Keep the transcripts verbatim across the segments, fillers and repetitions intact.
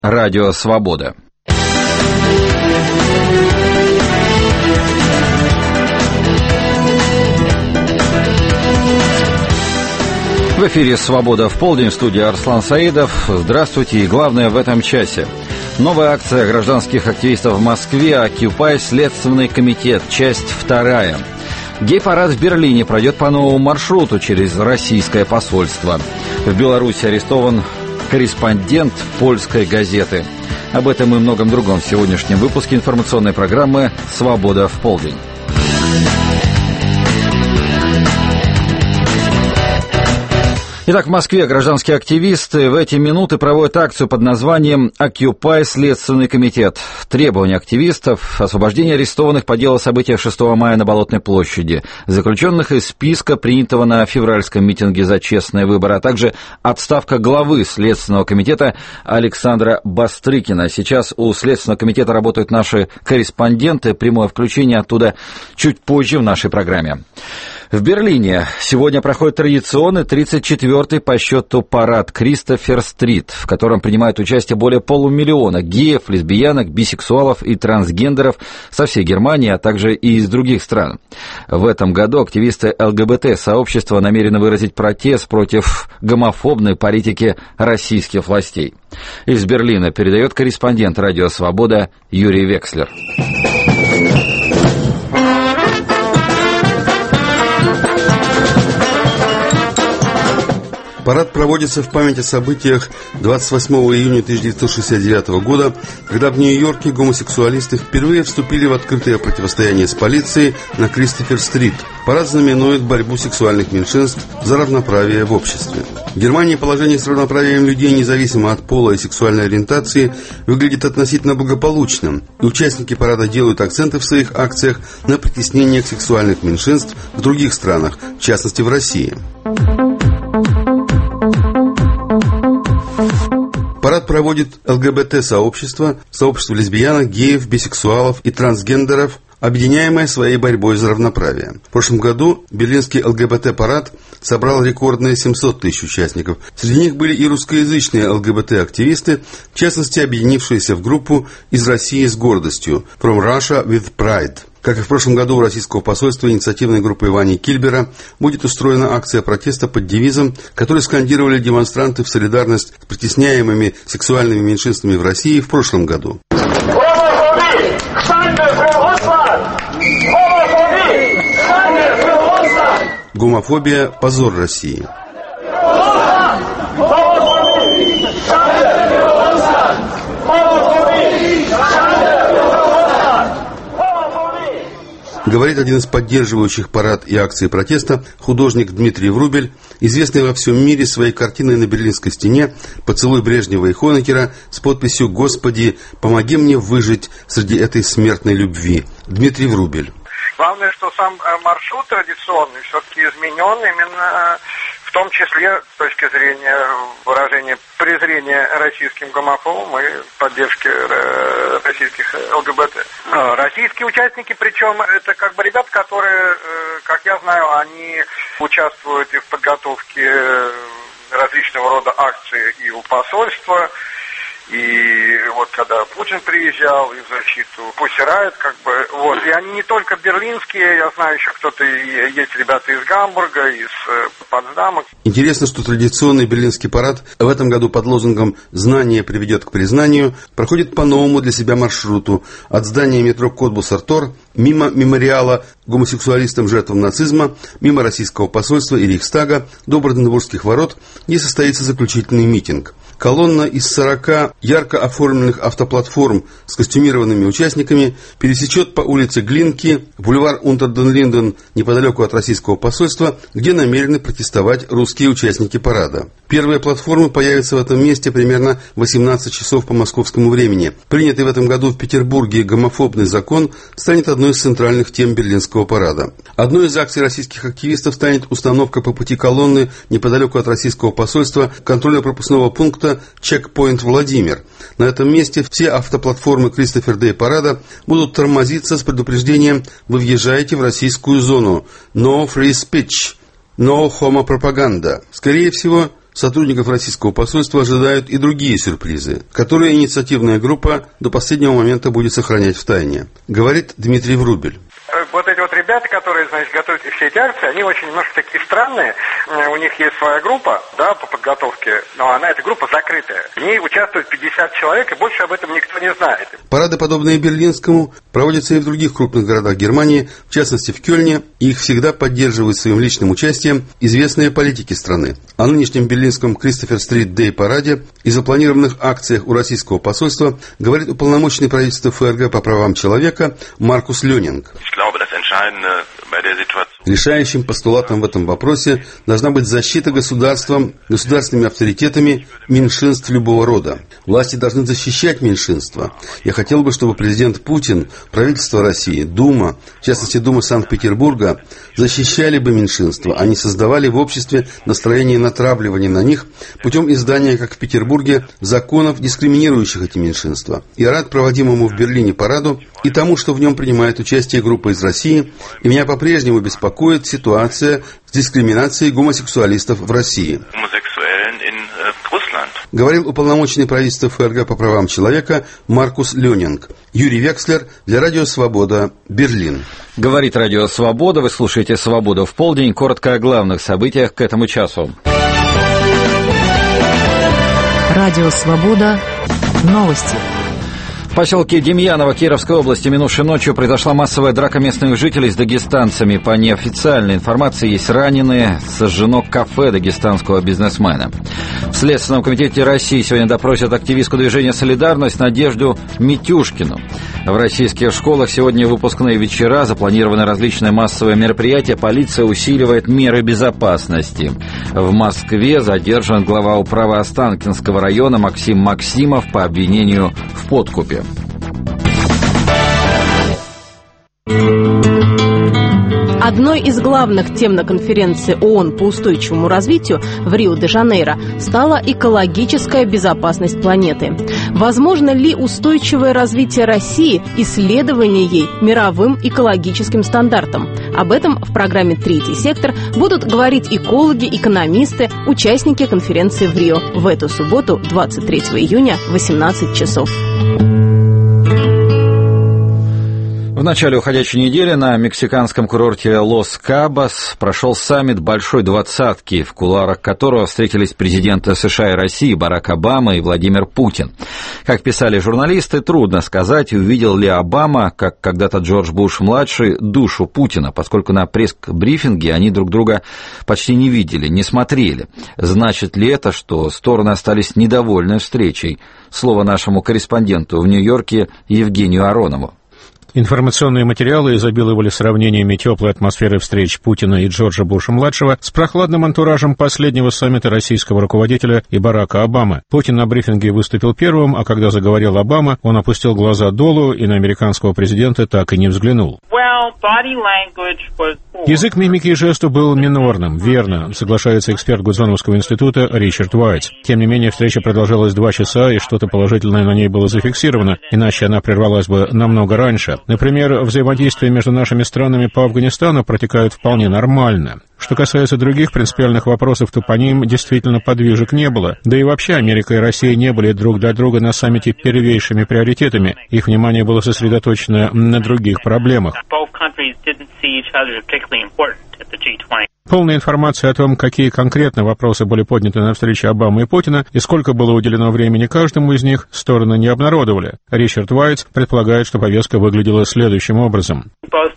Радио Свобода. В эфире «Свобода в полдень», в студии Арслан Саидов. Здравствуйте, и главное в этом часе. Новая акция гражданских активистов в Москве «Оккупай Следственный комитет», часть вторая. Гей-парад в Берлине пройдет по новому маршруту через российское посольство. В Беларуси арестован корреспондент польской газеты. Об этом и многом другом в сегодняшнем выпуске информационной программы «Свобода в полдень». Итак, в Москве гражданские активисты в эти минуты проводят акцию под названием «Оккупай Следственный комитет». Требования активистов – освобождение арестованных по делу события шестого мая на Болотной площади, заключенных из списка, принятого на февральском митинге за честные выборы, а также отставка главы Следственного комитета Александра Бастрыкина. Сейчас у Следственного комитета работают наши корреспонденты. Прямое включение оттуда чуть позже в нашей программе. В Берлине сегодня проходит традиционный тридцать четвёртый по счету парад Кристофер-стрит, в котором принимают участие более полумиллиона геев, лесбиянок, бисексуалов и трансгендеров со всей Германии, а также и из других стран. В этом году активисты ЛГБТ-сообщества намерены выразить протест против гомофобной политики российских властей. Из Берлина передает корреспондент «Радио Свобода» Юрий Векслер. Парад проводится в память о событиях двадцать восьмого июня тысяча девятьсот шестьдесят девятого года, когда в Нью-Йорке гомосексуалисты впервые вступили в открытое противостояние с полицией на Кристофер-стрит. Парад знаменует борьбу сексуальных меньшинств за равноправие в обществе. В Германии положение с равноправием людей, независимо от пола и сексуальной ориентации, выглядит относительно благополучным, и участники парада делают акценты в своих акциях на притеснениях сексуальных меньшинств в других странах, в частности в России. Парад проводит ЛГБТ-сообщество, сообщество лесбиянок, геев, бисексуалов и трансгендеров, объединяемое своей борьбой за равноправие. В прошлом году берлинский ЛГБТ-парад собрал рекордные семьсот тысяч участников. Среди них были и русскоязычные ЛГБТ-активисты, в частности, объединившиеся в группу из России с гордостью «From Russia with Pride». Как и в прошлом году, у российского посольства инициативной группы Вани Кильбера будет устроена акция протеста под девизом, который скандировали демонстранты в солидарность с притесняемыми сексуальными меньшинствами в России в прошлом году. Гомофобия – позор России. Говорит один из поддерживающих парад и акции протеста художник Дмитрий Врубель, известный во всем мире своей картиной на Берлинской стене «Поцелуй Брежнева и Хонекера» с подписью «Господи, помоги мне выжить среди этой смертной любви». Дмитрий Врубель. Главное, что сам маршрут традиционный все-таки изменен именно в том числе с точки зрения выражения презрения российским гомофобам и поддержки российских ЛГБТ. Российские участники, причем это как бы ребята, которые, как я знаю, они участвуют и в подготовке различного рода акций и у посольства. И вот когда Путин приезжал и в защиту Pussy Riot, как бы, вот, и они не только берлинские, я знаю, еще кто-то, есть ребята из Гамбурга, из Потсдама. Интересно, что традиционный берлинский парад в этом году под лозунгом «Знание приведет к признанию» проходит по новому для себя маршруту от здания метро Котбус-Артор, мимо мемориала гомосексуалистам жертвам нацизма, мимо российского посольства и Рейхстага до Бранденбургских ворот, где состоится заключительный митинг. Колонна из сорока ярко оформленных автоплатформ с костюмированными участниками пересечет по улице Глинки, бульвар Унтер-ден-Линден неподалеку от российского посольства, где намерены протестовать русские участники парада. Первые платформы появятся в этом месте примерно в восемнадцать часов по московскому времени. Принятый в этом году в Петербурге гомофобный закон станет одной из центральных тем берлинского парада. Одной из акций российских активистов станет установка по пути колонны неподалеку от российского посольства контрольно-пропускного пункта «Чекпоинт Владимир». На этом месте все автоплатформы Кристофер Дэй парада будут тормозиться с предупреждением: вы въезжаете в российскую зону. No free speech. No homo propaganda. Скорее всего, сотрудников российского посольства ожидают и другие сюрпризы, которые инициативная группа до последнего момента будет сохранять в тайне, говорит Дмитрий Врубель. Вот эти вот ребята, которые, значит, готовят все эти акции, они очень немножко такие странные. У них есть своя группа, да, по подготовке, но она, эта группа закрытая. В ней участвует пятьдесят человек, и больше об этом никто не знает. Парады, подобные Берлинскому, проводятся и в других крупных городах Германии, в частности в Кёльне, и их всегда поддерживают своим личным участием известные политики страны. О нынешнем берлинском Кристофер-стрит-дэй-параде и запланированных акциях у российского посольства говорит уполномоченный правительства ФРГ по правам человека Маркус Лёнинг. Решающим постулатом в этом вопросе должна быть защита государством, государственными авторитетами меньшинств любого рода. Власти должны защищать меньшинства. Я хотел бы, чтобы президент Путин, правительство России, Дума, в частности Дума Санкт-Петербурга, защищали бы меньшинства, а не создавали в обществе настроение натравливания на них путем издания, как в Петербурге, законов, дискриминирующих эти меньшинства. Я рад проводимому в Берлине параду и тому, что в нем принимает участие группа из России, и меня по-прежнему беспокоит ситуация с дискриминацией гомосексуалистов в России. Говорил уполномоченный правительства ФРГ по правам человека Маркус Лёнинг. Юрий Векслер для Радио Свобода, Берлин. Говорит Радио Свобода, вы слушаете «Свободу в полдень». Коротко о главных событиях к этому часу. Радио Свобода. Новости. В поселке Демьяново Кировской области минувшей ночью произошла массовая драка местных жителей с дагестанцами. По неофициальной информации, есть раненые. Сожжено кафе дагестанского бизнесмена. В Следственном комитете России сегодня допросят активистку движения «Солидарность» Надежду Митюшкину. В российских школах сегодня выпускные вечера, запланированы различные массовые мероприятия. Полиция усиливает меры безопасности. В Москве задержан глава управы Останкинского района Максим Максимов по обвинению в подкупе. Одной из главных тем на конференции ООН по устойчивому развитию в Рио-де-Жанейро стала экологическая безопасность планеты. Возможно ли устойчивое развитие России и следование ей мировым экологическим стандартам? Об этом в программе «Третий сектор» будут говорить экологи, экономисты, участники конференции в Рио в эту субботу, двадцать третьего июня, восемнадцать часов. В начале уходящей недели на мексиканском курорте Лос-Кабос прошел саммит Большой Двадцатки, в кулуарах которого встретились президенты США и России Барак Обама и Владимир Путин. Как писали журналисты, трудно сказать, увидел ли Обама, как когда-то Джордж Буш-младший, душу Путина, поскольку на пресс-брифинге они друг друга почти не видели, не смотрели. Значит ли это, что стороны остались недовольны встречей? Слово нашему корреспонденту в Нью-Йорке Евгению Аронову. Информационные материалы изобиловали сравнениями теплой атмосферы встреч Путина и Джорджа Буша-младшего с прохладным антуражем последнего саммита российского руководителя и Барака Обамы. Путин на брифинге выступил первым, а когда заговорил Обама, он опустил глаза долу и на американского президента так и не взглянул. Язык мимики и жесту был минорным, верно, соглашается эксперт Гудзоновского института Ричард Уайтс. Тем не менее, встреча продолжалась два часа, и что-то положительное на ней было зафиксировано, иначе она прервалась бы намного раньше. Например, взаимодействие между нашими странами по Афганистану протекает вполне нормально. Что касается других принципиальных вопросов, то по ним действительно подвижек не было. Да и вообще Америка и Россия не были друг для друга на саммите первейшими приоритетами. Их внимание было сосредоточено на других проблемах. Полная информация о том, какие конкретно вопросы были подняты на встрече Обамы и Путина и сколько было уделено времени каждому из них, стороны не обнародовали. Ричард Уайтс предполагает, что повестка выглядела следующим образом.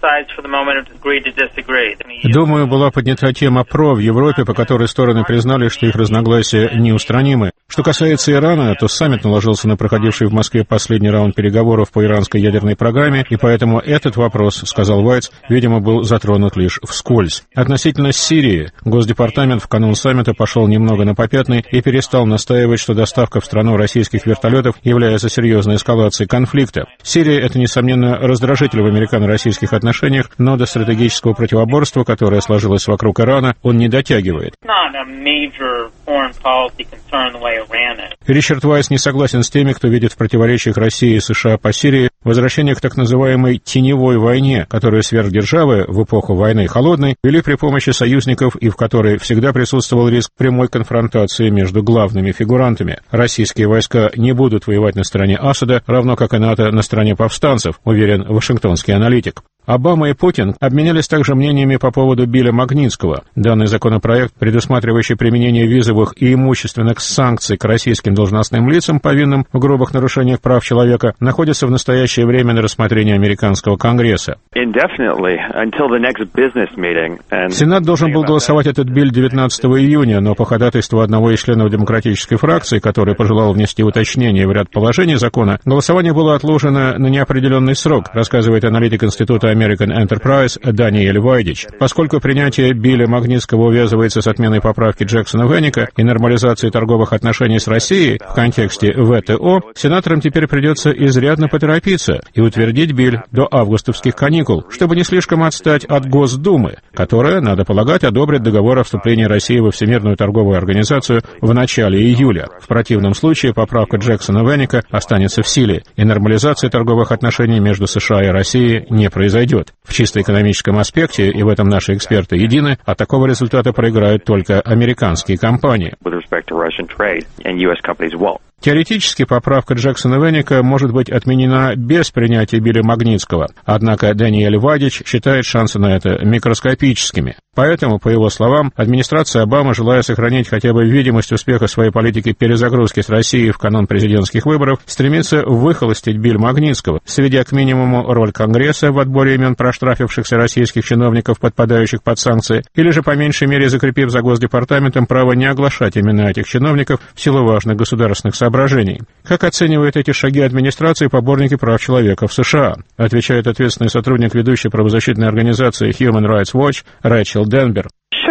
Думаю, была поднята тема ПРО в Европе, по которой стороны признали, что их разногласия неустранимы. Что касается Ирана, то саммит наложился на проходивший в Москве последний раунд переговоров по иранской ядерной программе, и поэтому этот вопрос, сказал Уайтс, видимо, был затронут лишь вскользь. Относительно Сирии, Госдепартамент в канун саммита пошел немного на попятный и перестал настаивать, что доставка в страну российских вертолетов является серьезной эскалацией конфликта. Сирия — это, несомненно, раздражитель в американо-российских отношениях, но до стратегического противоборства, которое сложилось вокруг Ирана, он не дотягивает. Ричард Уайтс не согласен с теми, кто видит в противоречиях России и США по Сирии возвращение к так называемой «теневой войне», которую сверхдержавы в эпоху войны холодной вели при помощи союзников и в которой всегда присутствовал риск прямой конфронтации между главными фигурантами. Российские войска не будут воевать на стороне Асада, равно как и НАТО на стороне повстанцев, уверен вашингтонский аналитик. Обама и Путин обменялись также мнениями по поводу Билля Магнитского. Данный законопроект, предусматривающий применение визовых и имущественных санкций к российским должностным лицам, повинным в грубых нарушениях прав человека, находится в настоящее время на рассмотрении американского Конгресса. Сенат должен был голосовать этот биль девятнадцатого июня, но по ходатайству одного из членов демократической фракции, который пожелал внести уточнения в ряд положений закона, голосование было отложено на неопределенный срок, рассказывает аналитик Института American Enterprise Даниэль Вайдич. Поскольку принятие Билля Магнитского увязывается с отменой поправки Джексона-Веника и нормализацией торговых отношений с Россией в контексте вэ тэ о, сенаторам теперь придется изрядно поторопиться и утвердить биль до августовских каникул, чтобы не слишком отстать от Госдумы, которая, надо полагать, одобрит договор о вступлении России во Всемирную торговую организацию в начале июля. В противном случае поправка Джексона-Веника останется в силе, и нормализация торговых отношений между США и Россией не произойдет. В чисто экономическом аспекте, и в этом наши эксперты едины, от такого результата проиграют только американские компании. Теоретически поправка Джексона-Веника может быть отменена без принятия Билля Магнитского, однако Даниэль Вайдич считает шансы на это микроскопическими. Поэтому, по его словам, администрация Обамы, желая сохранить хотя бы видимость успеха своей политики перезагрузки с Россией в канун президентских выборов, стремится выхолостить Билл Магнитского, сведя к минимуму роль Конгресса в отборе имен проштрафившихся российских чиновников, подпадающих под санкции, или же по меньшей мере закрепив за Госдепартаментом право не оглашать имена этих чиновников в силу важных государственных соображений. Как оценивают эти шаги администрации поборники прав человека в США? Отвечает ответственный сотрудник ведущей правозащитной организации Human Rights Watch Рэйчел Денбер.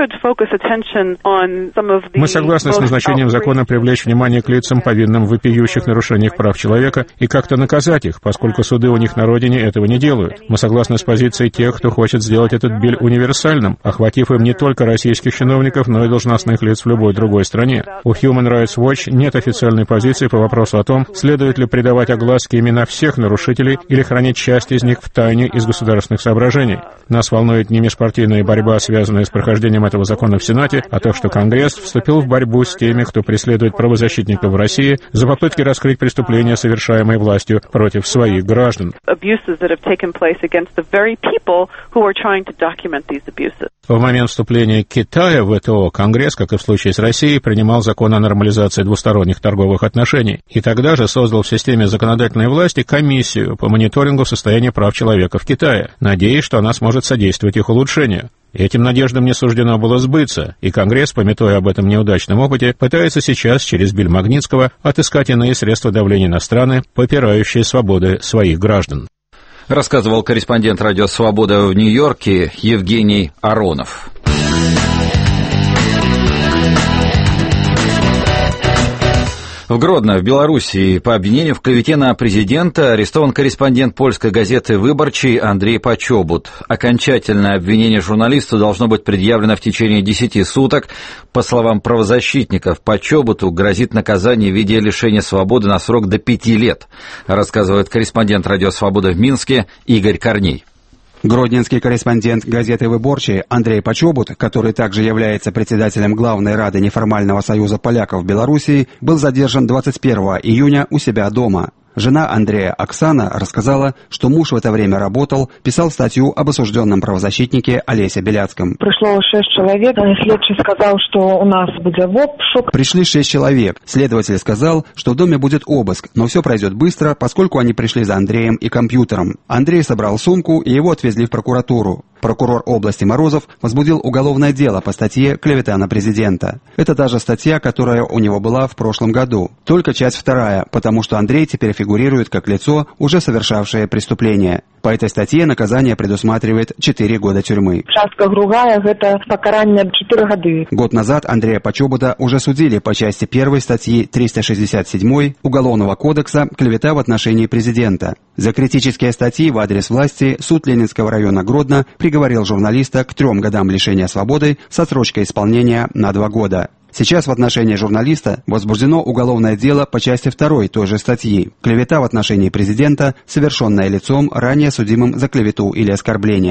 Мы согласны с назначением закона привлечь внимание к лицам, повинным в вопиющих нарушениях прав человека, и как-то наказать их, поскольку суды у них на родине этого не делают. Мы согласны с позицией тех, кто хочет сделать этот биль универсальным, охватив им не только российских чиновников, но и должностных лиц в любой другой стране. У Human Rights Watch нет официальной позиции по вопросу о том, следует ли придавать огласке имена всех нарушителей или хранить часть из них в тайне из государственных соображений. Нас волнует не межпартийная борьба, связанная с прохождением этого закона в Сенате, а то, что Конгресс вступил в борьбу с теми, кто преследует правозащитников в России за попытки раскрыть преступления, совершаемые властью против своих граждан. В момент вступления Китая в вэ тэ о Конгресс, как и в случае с Россией, принимал закон о нормализации двусторонних торговых отношений, и тогда же создал в системе законодательной власти комиссию по мониторингу состояния прав человека в Китае, надеясь, что она сможет содействовать их улучшению. Этим надеждам не суждено было сбыться, и Конгресс, памятуя об этом неудачном опыте, пытается сейчас через Билл Магнитского отыскать иные средства давления на страны, попирающие свободы своих граждан. Рассказывал корреспондент «Радио Свобода» в Нью-Йорке Евгений Аронов. В Гродно, в Белоруссии, по обвинению в клевете на президента арестован корреспондент польской газеты «Выборчий» Андрей Почобут. Окончательное обвинение журналисту должно быть предъявлено в течение десяти суток. По словам правозащитников, Почобуту грозит наказание в виде лишения свободы на срок до пяти лет, рассказывает корреспондент «Радио Свобода» в Минске Игорь Корней. Гродненский корреспондент газеты «Выборчий» Андрей Почобут, который также является председателем Главной Рады неформального союза поляков в Белоруссии, был задержан двадцать первого июня у себя дома. Жена Андрея, Оксана, рассказала, что муж в это время работал, писал статью об осужденном правозащитнике Олесе Беляцком. Пришло шесть человек, следователь сказал, что у нас будет обыск. Пришли шесть человек. Следователь сказал, что в доме будет обыск, но все пройдет быстро, поскольку они пришли за Андреем и компьютером. Андрей собрал сумку, и его отвезли в прокуратуру. Прокурор области Морозов возбудил уголовное дело по статье «Клевета на президента». Это та же статья, которая у него была в прошлом году. Только часть вторая, потому что Андрей теперь фигурирует как лицо, уже совершавшее преступление. По этой статье наказание предусматривает четыре года тюрьмы. Частка другая – это покарание четыре года. Год назад Андрея Почобута уже судили по части первой статьи триста шестьдесят семь Уголовного кодекса «Клевета в отношении президента». За критические статьи в адрес власти суд Ленинского района Гродно приговорил журналиста к трем годам лишения свободы с отсрочкой исполнения на два года. Сейчас в отношении журналиста возбуждено уголовное дело по части второй той же статьи «Клевета в отношении президента, совершенная лицом, ранее судимым за клевету или оскорбление».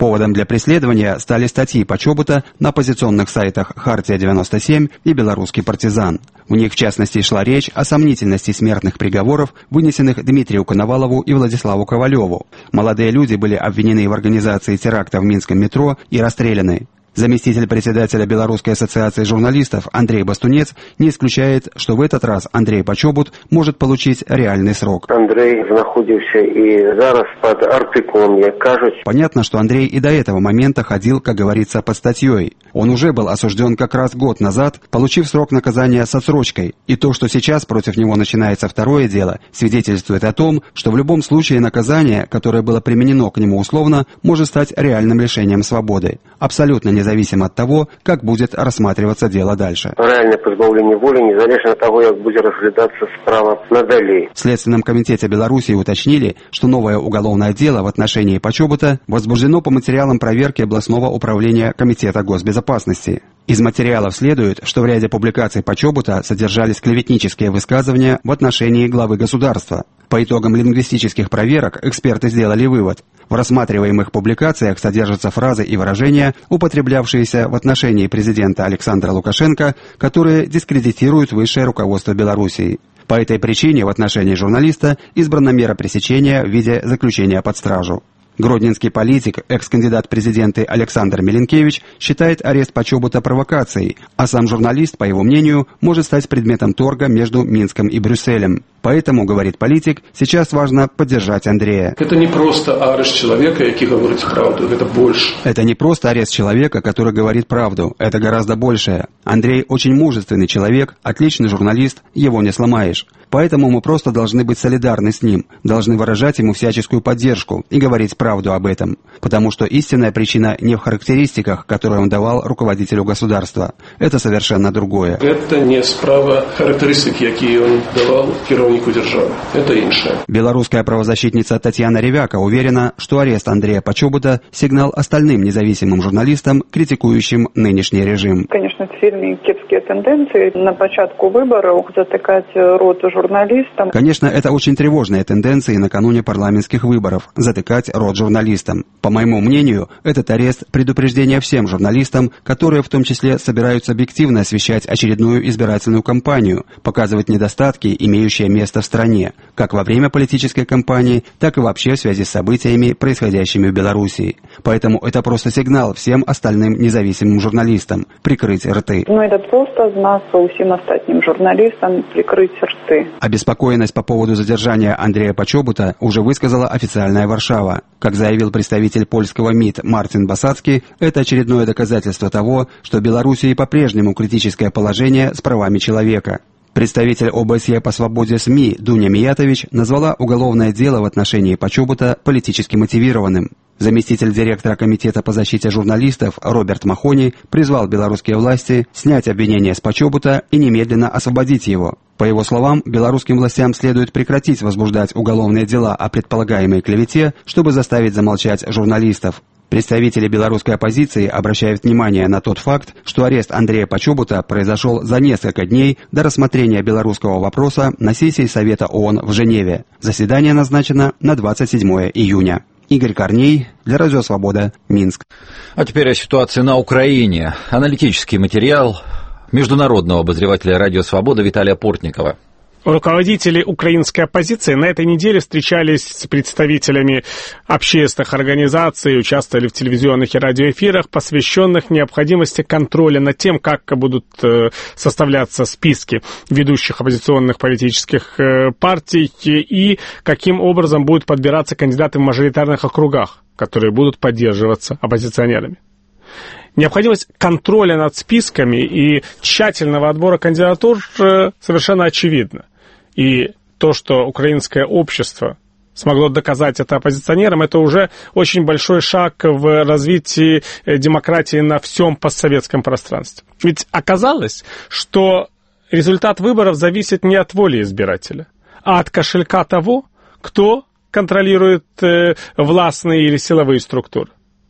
Поводом для преследования стали статьи Почобута на оппозиционных сайтах «Хартия девяносто семь» и «Белорусский партизан». В них, в частности, шла речь о сомнительности смертных приговоров, вынесенных Дмитрию Коновалову и Владиславу Ковалеву. Молодые люди были обвинены в организации теракта в Минском метро и расстреляны. Заместитель председателя Белорусской ассоциации журналистов Андрей Бастунец не исключает, что в этот раз Андрей Почобут может получить реальный срок. Андрей находился и зараз под артикулом, як кажут. Понятно, что Андрей и до этого момента ходил, как говорится, под статьей. Он уже был осужден как раз год назад, получив срок наказания с отсрочкой. И то, что сейчас против него начинается второе дело, свидетельствует о том, что в любом случае наказание, которое было применено к нему условно, может стать реальным лишением свободы. Абсолютно не независимо от того, как будет рассматриваться дело дальше. Реальное позбавление воли, независимо от того, как будет разглядаться справа надалей. В Следственном комитете Беларуси уточнили, что новое уголовное дело в отношении Почобута возбуждено по материалам проверки областного управления Комитета госбезопасности. Из материалов следует, что в ряде публикаций Почобута содержались клеветнические высказывания в отношении главы государства. По итогам лингвистических проверок эксперты сделали вывод. В рассматриваемых публикациях содержатся фразы и выражения, употреблявшиеся в отношении президента Александра Лукашенко, которые дискредитируют высшее руководство Белоруссии. По этой причине в отношении журналиста избрана мера пресечения в виде заключения под стражу. Гродненский политик, экс-кандидат в президенты Александр Миленкевич считает арест Почобута провокацией, а сам журналист, по его мнению, может стать предметом торга между Минском и Брюсселем. Поэтому, говорит политик, сейчас важно поддержать Андрея. Это не просто арест человека, который говорит правду, это больше. Это не просто арест человека, который говорит правду, это гораздо большее. Андрей очень мужественный человек, отличный журналист, его не сломаешь. Поэтому мы просто должны быть солидарны с ним, должны выражать ему всяческую поддержку и говорить правду об этом. Потому что истинная причина не в характеристиках, которые он давал руководителю государства. Это совершенно другое. Это не справа характеристики, какие он давал керовнику державы. Это инше. Белорусская правозащитница Татьяна Ревяка уверена, что арест Андрея Почобута – сигнал остальным независимым журналистам, критикующим нынешний режим. Конечно, сильные кепские тенденции на початку выборов затыкать рот журналистам. Журналистам. Конечно, это очень тревожные тенденции накануне парламентских выборов – затыкать рот журналистам. По моему мнению, этот арест – предупреждение всем журналистам, которые в том числе собираются объективно освещать очередную избирательную кампанию, показывать недостатки, имеющие место в стране, как во время политической кампании, так и вообще в связи с событиями, происходящими в Белоруссии. Поэтому это просто сигнал всем остальным независимым журналистам – прикрыть рты. Ну, это просто знак всем остальным журналистам прикрыть рты. Обеспокоенность по поводу задержания Андрея Почобута уже высказала официальная Варшава. Как заявил представитель польского МИД Мартин Басацкий, это очередное доказательство того, что в Белоруссии по-прежнему критическое положение с правами человека. Представитель ОБСЕ по свободе СМИ Дуня Миятович назвала уголовное дело в отношении Почобута политически мотивированным. Заместитель директора Комитета по защите журналистов Роберт Махони призвал белорусские власти снять обвинения с Почобута и немедленно освободить его. По его словам, белорусским властям следует прекратить возбуждать уголовные дела о предполагаемой клевете, чтобы заставить замолчать журналистов. Представители белорусской оппозиции обращают внимание на тот факт, что арест Андрея Почобута произошел за несколько дней до рассмотрения белорусского вопроса на сессии Совета ООН в Женеве. Заседание назначено на двадцать седьмое июня. Игорь Корней, для Радио Свобода, Минск. А теперь о ситуации на Украине. Аналитический материал международного обозревателя Радио Свобода Виталия Портникова. Руководители украинской оппозиции на этой неделе встречались с представителями общественных организаций, участвовали в телевизионных и радиоэфирах, посвященных необходимости контроля над тем, как будут составляться списки ведущих оппозиционных политических партий и каким образом будут подбираться кандидаты в мажоритарных округах, которые будут поддерживаться оппозиционерами. Необходимость контроля над списками и тщательного отбора кандидатур совершенно очевидна. И то, что украинское общество смогло доказать это оппозиционерам, это уже очень большой шаг в развитии демократии на всем постсоветском пространстве. Ведь оказалось, что результат выборов зависит не от воли избирателя, а от кошелька того, кто контролирует властные или силовые структуры.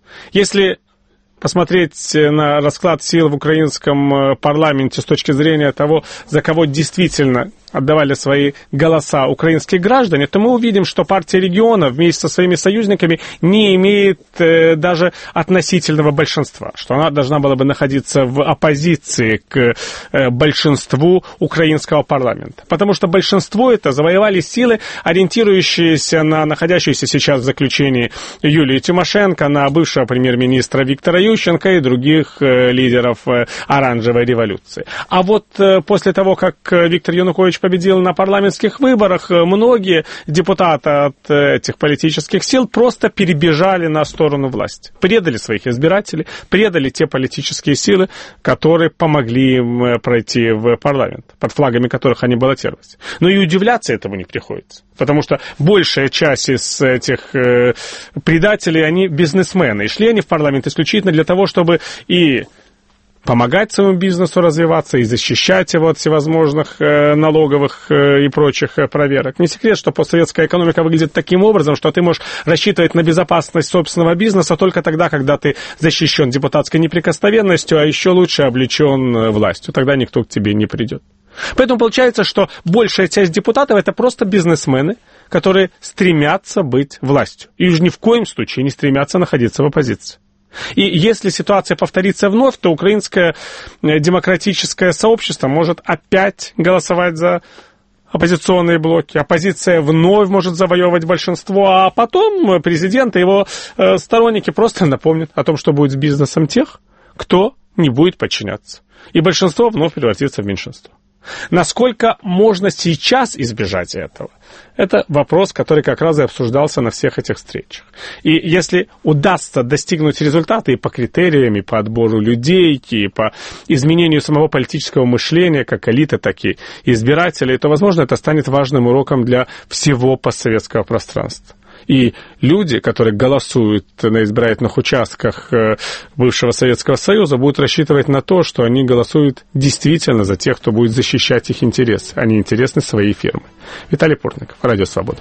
Если посмотреть на расклад сил в украинском парламенте с точки зрения того, за кого действительно отдавали свои голоса украинские граждане, то мы увидим, что партия регионов вместе со своими союзниками не имеет э, даже относительного большинства, что она должна была бы находиться в оппозиции к э, большинству украинского парламента. Потому что большинство это завоевали силы, ориентирующиеся на находящуюся сейчас в заключении Юлию Тимошенко, на бывшего премьер-министра Виктора Ющенко и других э, лидеров э, оранжевой революции. А вот э, после того, как Виктор Янукович победил на парламентских выборах, многие депутаты от этих политических сил просто перебежали на сторону власти. Предали своих избирателей, предали те политические силы, которые помогли им пройти в парламент, под флагами которых они баллотировались. Но и удивляться этому не приходится. Потому что большая часть из этих э, предателей, они бизнесмены. И шли они в парламент исключительно для того, чтобы и помогать своему бизнесу развиваться и защищать его от всевозможных э, налоговых э, и прочих э, проверок. Не секрет, что постсоветская экономика выглядит таким образом, что ты можешь рассчитывать на безопасность собственного бизнеса только тогда, когда ты защищен депутатской неприкосновенностью, а еще лучше облечен э, властью. Тогда никто к тебе не придет. Поэтому получается, что большая часть депутатов это просто бизнесмены, которые стремятся быть властью. И уж ни в коем случае не стремятся находиться в оппозиции. И если ситуация повторится вновь, то украинское демократическое сообщество может опять голосовать за оппозиционные блоки. Оппозиция вновь может завоевывать большинство, а потом президент и его сторонники просто напомнят о том, что будет с бизнесом тех, кто не будет подчиняться. И большинство вновь превратится в меньшинство. Насколько можно сейчас избежать этого? Это вопрос, который как раз и обсуждался на всех этих встречах. И если удастся достигнуть результата и по критериям, и по отбору людей, и по изменению самого политического мышления, как элиты, так и избирателей, то, возможно, это станет важным уроком для всего постсоветского пространства. И люди, которые голосуют на избирательных участках бывшего Советского Союза, будут рассчитывать на то, что они голосуют действительно за тех, кто будет защищать их интересы, а не интересы своей фирмы. Виталий Портников, Радио Свобода.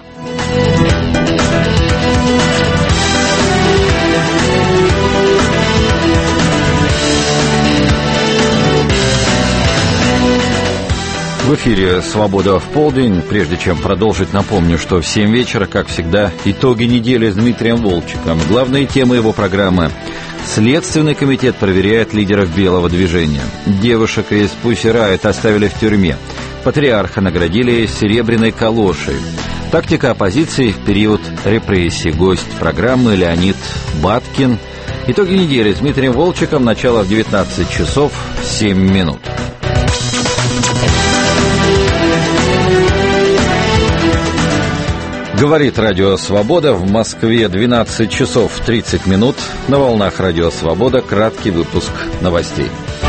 В эфире «Свобода в полдень». Прежде чем продолжить, напомню, что в семь вечера, как всегда, итоги недели с Дмитрием Волчиком. Главные темы его программы. Следственный комитет проверяет лидеров белого движения. Девушек из Pussy Riot оставили в тюрьме. Патриарха наградили серебряной калошей. Тактика оппозиции в период репрессий. Гость программы Леонид Баткин. Итоги недели с Дмитрием Волчиком. Начало в девятнадцать часов семь минут. Говорит Радио Свобода. В Москве двенадцать часов тридцать минут. На волнах Радио Свобода краткий выпуск новостей.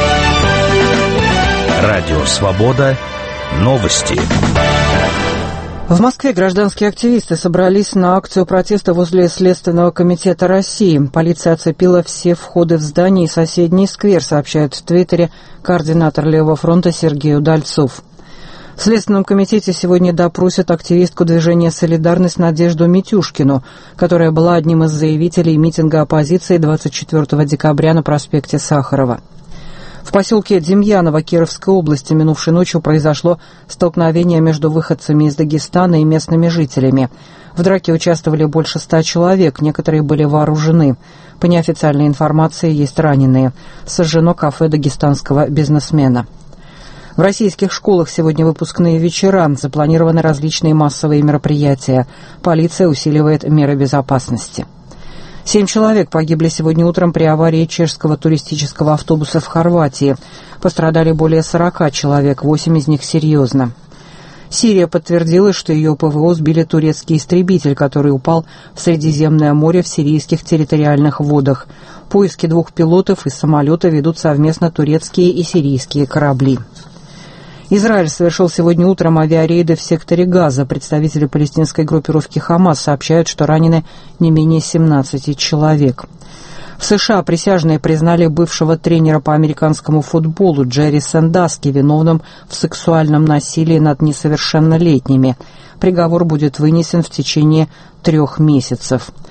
Радио Свобода. Новости. В Москве гражданские активисты собрались на акцию протеста возле Следственного комитета России. Полиция оцепила все входы в здание и соседний сквер, сообщает в Твиттере координатор Левого фронта Сергей Удальцов. В Следственном комитете сегодня допросят активистку движения «Солидарность» Надежду Митюшкину, которая была одним из заявителей митинга оппозиции двадцать четвёртого декабря на проспекте Сахарова. В поселке Демьяново Кировской области минувшей ночью произошло столкновение между выходцами из Дагестана и местными жителями. В драке участвовали больше ста человек, некоторые были вооружены. По неофициальной информации есть раненые. Сожжено кафе дагестанского бизнесмена. В российских школах сегодня выпускные вечера, запланированы различные массовые мероприятия. Полиция усиливает меры безопасности. Семь человек погибли сегодня утром при аварии чешского туристического автобуса в Хорватии. Пострадали более сорока человек, восемь из них серьезно. Сирия подтвердила, что ее ПВО сбили турецкий истребитель, который упал в Средиземное море в сирийских территориальных водах. Поиски двух пилотов из самолета ведут совместно турецкие и сирийские корабли. Израиль совершил сегодня утром авиарейды в секторе Газа. Представители палестинской группировки «Хамас» сообщают, что ранены не менее семнадцати человек. В США присяжные признали бывшего тренера по американскому футболу Джерри Сэндаски виновным в сексуальном насилии над несовершеннолетними. Приговор будет вынесен в течение трех месяцев.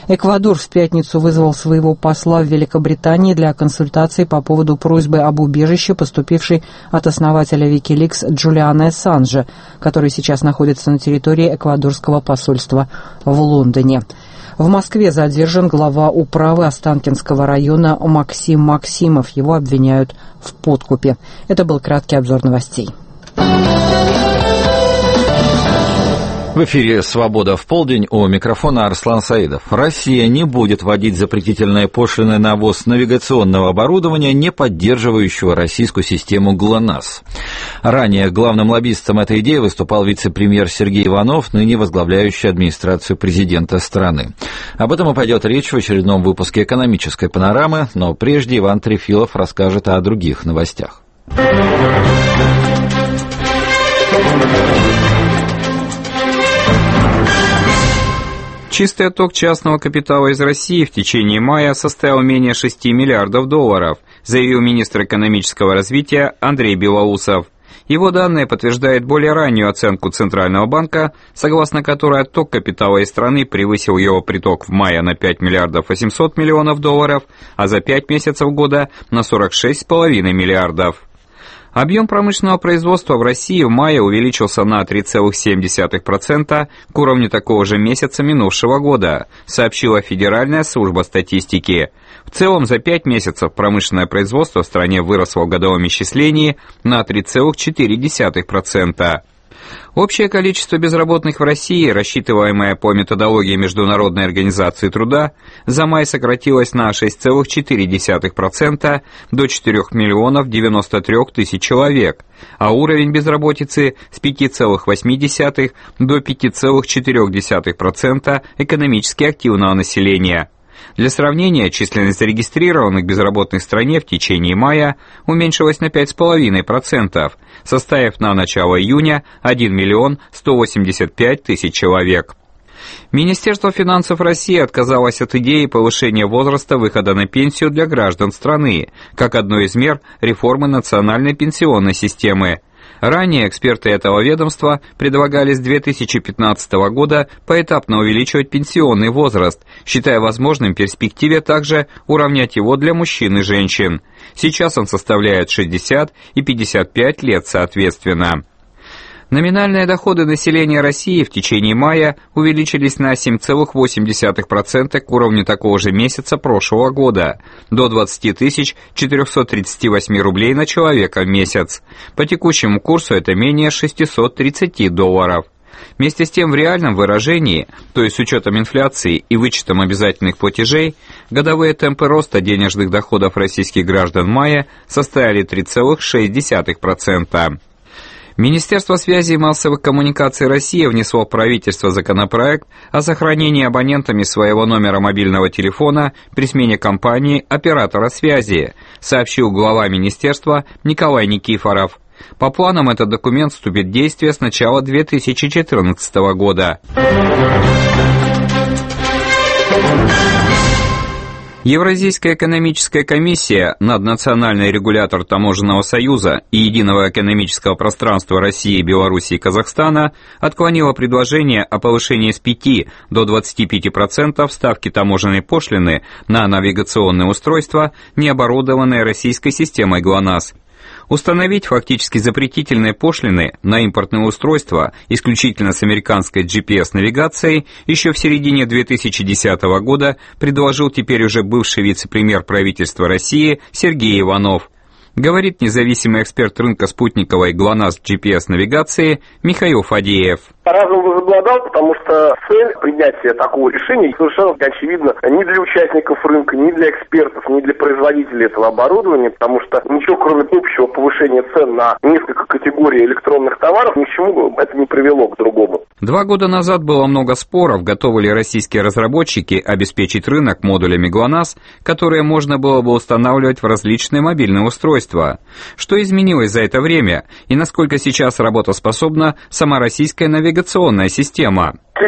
Эквадор в пятницу вызвал своего посла в Великобритании для консультаций по поводу просьбы об убежище, поступившей от основателя Викиликс Джулиана Ассанжа, который сейчас находится на территории эквадорского посольства в Лондоне. В Москве задержан глава управы Останкинского района Максим Максимов. Его обвиняют в подкупе. Это был краткий обзор новостей. В эфире «Свобода в полдень», у микрофона Арслан Саидов. Россия не будет вводить запретительные пошлины на ввоз навигационного оборудования, не поддерживающего российскую систему ГЛОНАСС. Ранее главным лоббистом этой идеи выступал вице-премьер Сергей Иванов, ныне возглавляющий администрацию президента страны. Об этом и пойдет речь в очередном выпуске «Экономической панорамы», но прежде Иван Трефилов расскажет о других новостях. Чистый отток частного капитала из России в течение мая составил менее шести миллиардов долларов, заявил министр экономического развития Андрей Белоусов. Его данные подтверждают более раннюю оценку Центрального банка, согласно которой отток капитала из страны превысил его приток в мае на пять миллиардов восемьсот миллионов долларов, а за пять месяцев года на сорок шесть целых пять десятых миллиардов. Объем промышленного производства в России в мае увеличился на три целых семь десятых процента к уровню такого же месяца минувшего года, сообщила Федеральная служба статистики. В целом за пять месяцев промышленное производство в стране выросло в годовом исчислении на три целых четыре десятых процента. Общее количество безработных в России, рассчитываемое по методологии Международной организации труда, за май сократилось на шесть целых четыре десятых процента до четырёх миллионов девяносто трёх тысяч человек, а уровень безработицы с пяти целых восьми десятых до пяти целых четырёх десятых процента экономически активного населения. Для сравнения, численность зарегистрированных безработных в стране в течение мая уменьшилась на пять целых пять десятых процента, составив на начало июня один миллион сто восемьдесят пять тысяч человек. Министерство финансов России отказалось от идеи повышения возраста выхода на пенсию для граждан страны, как одной из мер реформы национальной пенсионной системы. Ранее эксперты этого ведомства предлагали с две тысячи пятнадцатого года поэтапно увеличивать пенсионный возраст, считая возможным в перспективе также уравнять его для мужчин и женщин. Сейчас он составляет шестьдесят и пятьдесят пять лет соответственно. Номинальные доходы населения России в течение мая увеличились на семь целых восемь десятых процента к уровню такого же месяца прошлого года, до двадцати тысяч четырёхсот тридцати восьми рублей на человека в месяц. По текущему курсу это менее шестисот тридцати долларов. Вместе с тем в реальном выражении, то есть с учетом инфляции и вычетом обязательных платежей, годовые темпы роста денежных доходов российских граждан в мае составили три целых шесть десятых процента. Министерство связи и массовых коммуникаций России внесло в правительство законопроект о сохранении абонентами своего номера мобильного телефона при смене компании оператора связи, сообщил глава министерства Николай Никифоров. По планам этот документ вступит в действие с начала две тысячи четырнадцатого года. Евразийская экономическая комиссия, наднациональный регулятор Таможенного союза и единого экономического пространства России, Беларуси и Казахстана отклонила предложение о повышении с пяти до двадцати пяти процентов ставки таможенной пошлины на навигационные устройства, не оборудованные российской системой ГЛОНАСС. Установить фактически запретительные пошлины на импортные устройства исключительно с американской джи пи эс-навигацией еще в середине две тысячи десятого года предложил теперь уже бывший вице-премьер правительства России Сергей Иванов. Говорит независимый эксперт рынка спутниковой ГЛОНАСС джи пи эс-навигации Михаил Фадеев. Разум возобладал, потому что цель принятия такого решения совершенно очевидно ни для участников рынка, ни для экспертов, ни для производителей этого оборудования, потому что ничего кроме общего повышения цен на несколько категорий электронных товаров, ни к чему это не привело к другому. Два года назад было много споров, готовы ли российские разработчики обеспечить рынок модулями ГЛОНАСС, которые можно было бы устанавливать в различные мобильные устройства. Что изменилось за это время и насколько сейчас работоспособна сама российская навигационная система? Все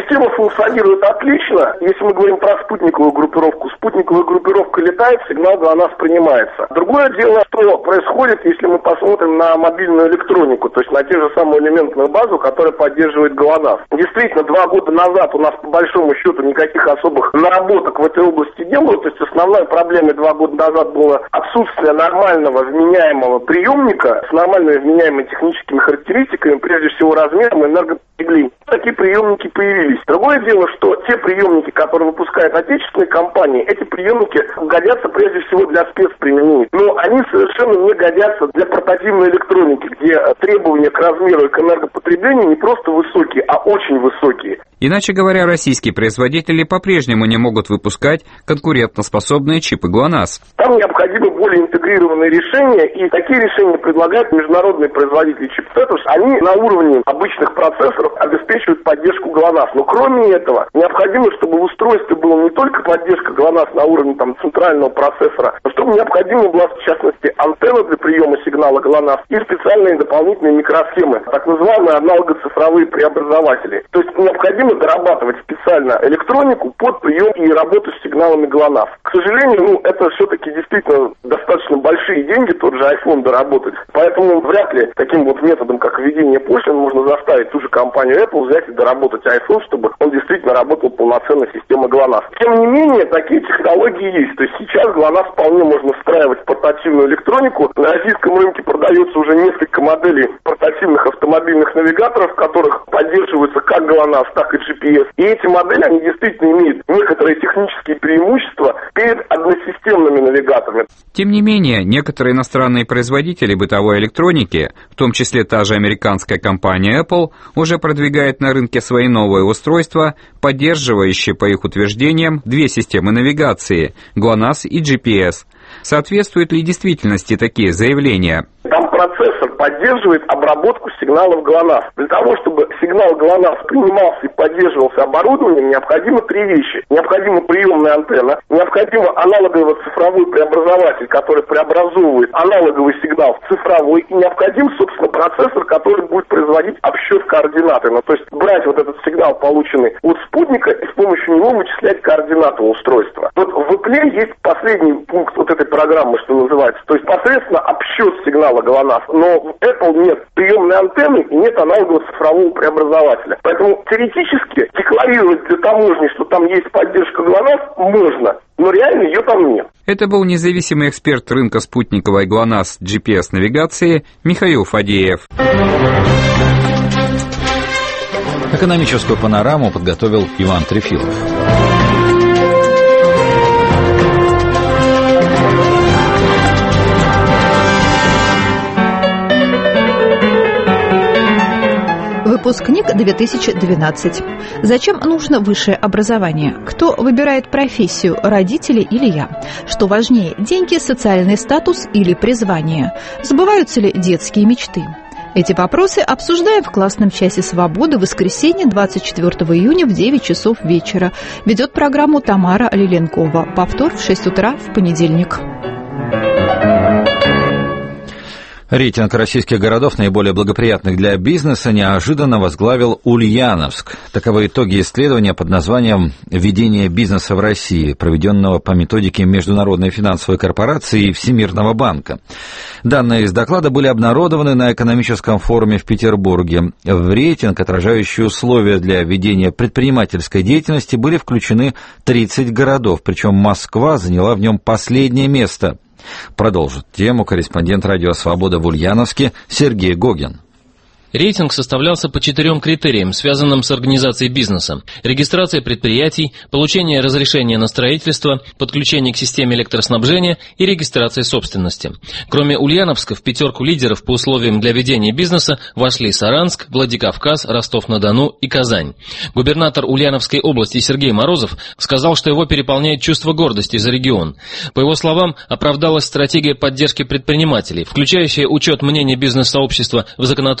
Система функционирует отлично. Если мы говорим про спутниковую группировку, спутниковая группировка летает, сигнал ГЛОНАСС принимается. Другое дело, что происходит, если мы посмотрим на мобильную электронику, то есть на те же самую элементную базу, которая поддерживает ГЛОНАСС. Действительно, два года назад у нас по большому счету никаких особых наработок в этой области не было. То есть основной проблемой два года назад было отсутствие нормального вменяемого приемника с нормальными вменяемыми техническими характеристиками, прежде всего размером и энергопотреблением. Такие приемники появились. Другое дело, что те приемники, которые выпускают отечественные компании, эти приемники годятся прежде всего для спецприменений. Но они совершенно не годятся для портативной электроники, где требования к размеру и к энергопотреблению не просто высокие, а очень высокие. Иначе говоря, российские производители по-прежнему не могут выпускать конкурентоспособные чипы ГЛОНАСС. Там необходимы более интегрированные решения, и такие решения предлагают международные производители чипсетов. Они на уровне обычных процессоров обеспечивают поддержку ГЛОНАСС. Но кроме этого, необходимо, чтобы в устройстве была не только поддержка ГЛОНАСС на уровне там, центрального процессора, но чтобы необходима была, в частности, антенна для приема сигнала ГЛОНАСС и специальные дополнительные микросхемы, так называемые аналогоцифровые преобразователи. То есть необходимо дорабатывать специально электронику под прием и работу с сигналами ГЛОНАСС. К сожалению, ну, это все-таки действительно достаточно большие деньги, тот же iPhone доработать. Поэтому вряд ли таким вот методом, как введение пошлин, можно заставить ту же компанию Apple взять и доработать iPhone, чтобы он действительно работал полноценной системой ГЛОНАСС. Тем не менее, такие технологии есть. То есть сейчас ГЛОНАСС вполне можно встраивать в портативную электронику. На российском рынке продается уже несколько моделей портативных автомобильных навигаторов, в которых поддерживаются как ГЛОНАСС, так и джи пи эс. И эти модели, они действительно имеют некоторые технические преимущества перед односистемными навигаторами. Тем не менее, некоторые иностранные производители бытовой электроники, в том числе та же американская компания Apple, уже продвигает на рынке свои новые устройства, поддерживающие, по их утверждениям, две системы навигации – ГЛОНАСС и джи пи эс. Соответствуют ли действительности такие заявления? Там процессор поддерживает обработку сигналов ГЛОНАСС. Для того, чтобы сигнал ГЛОНАСС принимался и поддерживался оборудованием, необходимо три вещи. Необходима приемная антенна, необходимо аналогово-цифровой преобразователь, который преобразовывает аналоговый сигнал в цифровой, и необходим, собственно, процессор, который будет производить обсчет координаты. Ну, то есть брать вот этот сигнал, полученный от спутника, и с помощью него вычислять координаты устройства. Вот в Apple есть последний пункт вот этой программы, что называется. То есть посредственно обсчет сигнала ГЛОНАСС. Но в Apple нет приемной антенны и нет аналогового цифрового преобразователя. Поэтому теоретически декларировать для таможни, что там есть поддержка ГЛОНАСС, можно, но реально ее там нет. Это был независимый эксперт рынка спутниковой ГЛОНАСС джи пи эс навигации Михаил Фадеев. Экономическую панораму подготовил Иван Трефилов. Выпускник две тысячи двенадцать. Зачем нужно высшее образование? Кто выбирает профессию, родители или я? Что важнее, деньги, социальный статус или призвание? Сбываются ли детские мечты? Эти вопросы обсуждаем в классном часе «Свободы» в воскресенье двадцать четвёртого июня в девять часов вечера. Ведет программу Тамара Лиленкова. Повтор в шесть утра в понедельник. Рейтинг российских городов, наиболее благоприятных для бизнеса, неожиданно возглавил Ульяновск. Таковы итоги исследования под названием «Ведение бизнеса в России», проведенного по методике Международной финансовой корпорации и Всемирного банка. Данные из доклада были обнародованы на экономическом форуме в Петербурге. В рейтинг, отражающий условия для ведения предпринимательской деятельности, были включены тридцать городов, причем Москва заняла в нем последнее место. Продолжит тему корреспондент «Радио Свобода» в Ульяновске Сергей Гогин. Рейтинг составлялся по четырем критериям, связанным с организацией бизнеса: регистрация предприятий, получение разрешения на строительство, подключение к системе электроснабжения и регистрация собственности. Кроме Ульяновска, в пятерку лидеров по условиям для ведения бизнеса вошли Саранск, Владикавказ, Ростов-на-Дону и Казань. Губернатор Ульяновской области Сергей Морозов сказал, что его переполняет чувство гордости за регион. По его словам, оправдалась стратегия поддержки предпринимателей, включающая учет мнения бизнес-сообщества в законотворческой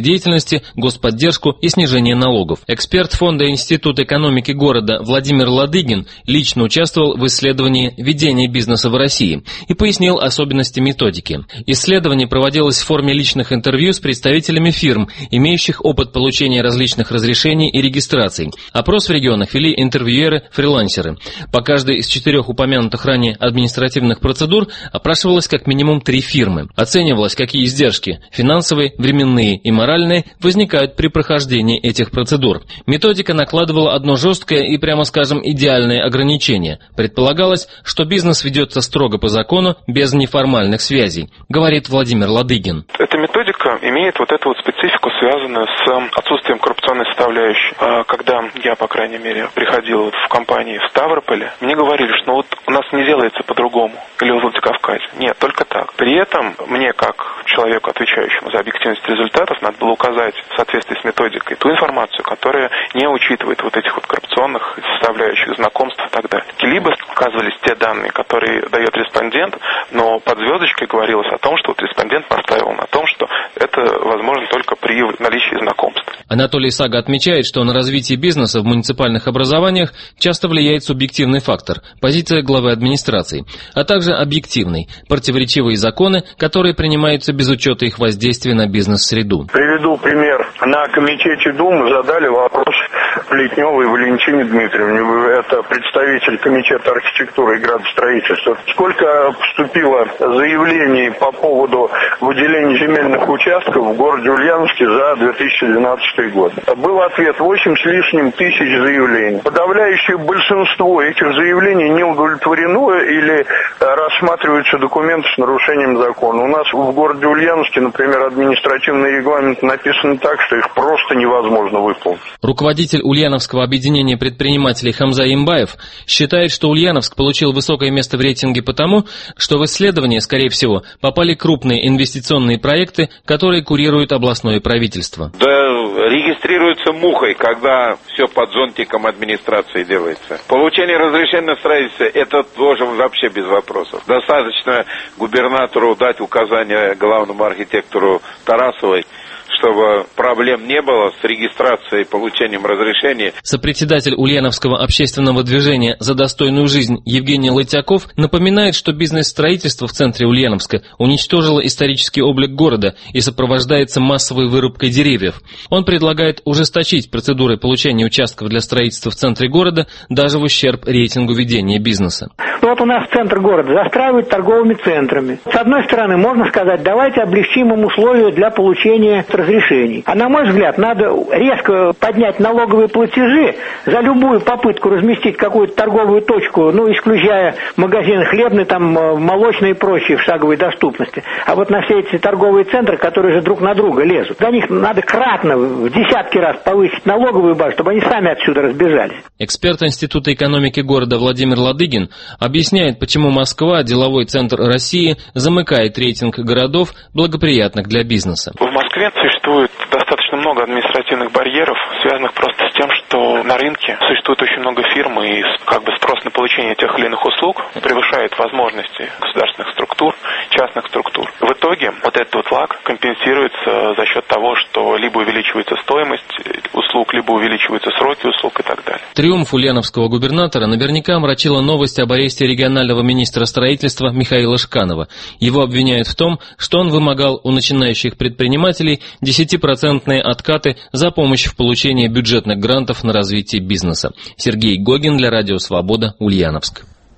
деятельности, господдержку и снижение налогов. Эксперт Фонда Института экономики города Владимир Ладыгин лично участвовал в исследовании ведения бизнеса в России и пояснил особенности методики. Исследование проводилось в форме личных интервью с представителями фирм, имеющих опыт получения различных разрешений и регистраций. Опрос в регионах вели интервьюеры-фрилансеры. По каждой из четырех упомянутых ранее административных процедур опрашивалось как минимум три фирмы. Оценивалось, какие издержки – финансовые, временные и моральные – возникают при прохождении этих процедур. Методика накладывала одно жесткое и, прямо скажем, идеальное ограничение. Предполагалось, что бизнес ведется строго по закону, без неформальных связей, говорит Владимир Ладыгин. Эта методика имеет вот эту вот специфику, связанную с отсутствием коррупционной составляющей. Когда я, по крайней мере, приходил в компании в Ставрополе, мне говорили, что ну вот у нас не делается по-другому, или в Владикавказе. Нет, только так. При этом мне, как человеку, отвечающему за объективность результатов, надо было указать в соответствии с методикой ту информацию, которая не учитывает вот этих вот коррупционных составляющих, знакомств и так далее. Либо указывались те данные, которые дает респондент, но под звездочкой говорилось о том, что вот респондент поставил на том, что это возможно только при наличии знакомств. Анатолий Сага отмечает, что на развитие бизнеса в муниципальных образованиях часто влияет субъективный фактор – позиция главы администрации, а также объективный – противоречивые законы, которые принимаются без учета их воздействия на бизнес-среду. Приведу пример. На комитете Думы задали вопрос Плетневой Валентине Дмитриевне. Это представитель комитета архитектуры и градостроительства. Сколько поступило заявлений по поводу выделения земельных участков в городе Ульяновске за две тысячи двенадцатый год? Был ответ восемь с лишним тысяч заявлений. Подавляющее большинство этих заявлений не удовлетворено или рассматриваются документы с нарушением закона. У нас в городе Ульяновске, например, административные регламенты написаны так, что их просто невозможно выполнить. Руководитель Ульяновского объединения предпринимателей Хамза Имбаев считает, что Ульяновск получил высокое место в рейтинге потому, что в исследование, скорее всего, попали крупные инвестиционные проекты, которые курирует областное правительство. Да, регистрируется мухой, когда все под зонтиком администрации делается. Получение разрешения на строительство – это тоже вообще без вопросов. Достаточно губернатору дать указание главному архитектору Тарасовой, чтобы проблем не было с регистрацией и получением разрешения. Сопредседатель Ульяновского общественного движения «За достойную жизнь» Евгений Лытяков напоминает, что бизнес-строительство в центре Ульяновска уничтожило исторический облик города и сопровождается массовой вырубкой деревьев. Он предлагает ужесточить процедуры получения участков для строительства в центре города даже в ущерб рейтингу ведения бизнеса. Вот у нас центр города застраивают торговыми центрами. С одной стороны, можно сказать, давайте облегчим им условия для получения разрешений. А на мой взгляд, надо резко поднять налоговые платежи за любую попытку разместить какую-то торговую точку, ну, исключая магазины хлебные, там, молочные и прочие в шаговой доступности. А вот на все эти торговые центры, которые же друг на друга лезут, за них надо кратно, в десятки раз повысить налоговую базу, чтобы они сами отсюда разбежались. Эксперт Института экономики города Владимир Ладыгин объясняет, почему Москва, деловой центр России, замыкает рейтинг городов, благоприятных для бизнеса. В Москве существует достаточно много административных барьеров, связанных просто с тем, что на рынке существует очень много фирм, и как бы спрос на получение тех или иных услуг превышает возможности государственных структур, частных структур. В итоге вот этот вот лаг компенсируется за счет того, что либо увеличивается стоимость услуг, либо увеличиваются сроки услуг и так далее. Триумф ульяновского губернатора наверняка омрачила новость об аресте регионального министра строительства Михаила Шканова. Его обвиняют в том, что он вымогал у начинающих предпринимателей десятипроцентные откаты за помощь в получении бюджетных грантов на развитие бизнеса. Сергей Гогин для Радио Свобода, Ульяновск.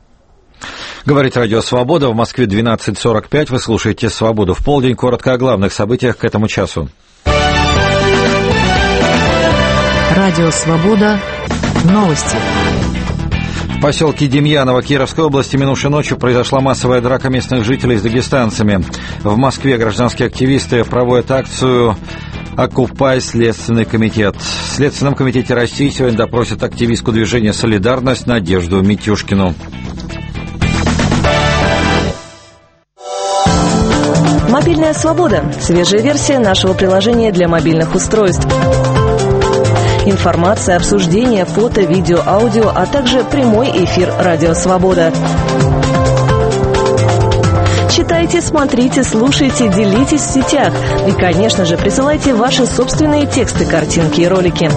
Говорит Радио Свобода, в Москве двенадцать сорок пять. Вы слушаете «Свободу в полдень». Коротко о главных событиях к этому часу. Радио Свобода. Новости. В поселке Демьяново Кировской области минувшей ночью произошла массовая драка местных жителей с дагестанцами. В Москве гражданские активисты проводят акцию «Оккупай Следственный комитет». В Следственном комитете России сегодня допросят активистку движения «Солидарность» Надежду Митюшкину. Мобильная свобода. Свежая версия нашего приложения для мобильных устройств. Информация, обсуждение, фото, видео, аудио, а также прямой эфир «Радио Свобода». Читайте, смотрите, слушайте, делитесь в сетях. И, конечно же, присылайте ваши собственные тексты, картинки и ролики.